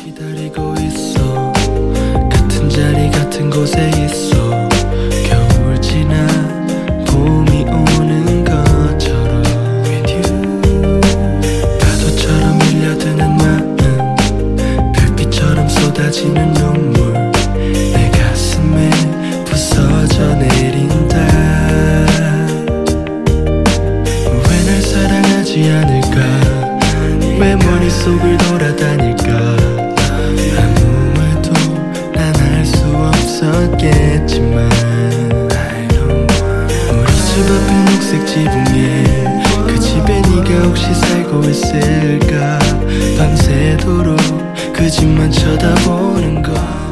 기다리고 있어. 같은 자리 같은 곳에 있어. 겨울 지나 봄이 오는 것처럼 with you. 파도처럼 밀려드는 마음, 별빛처럼 쏟아지는 눈물, 내 가슴에 부서져 내린다. 왜 날 사랑하지 않을까? 왜 머릿속을 돌아다닐까? 아무 말도 난 할 수 없었겠지만 우리 집 앞에 녹색 지붕 위에 그 집에 네가 혹시 살고 있을까? 밤새도록 그 집만 쳐다보는 거.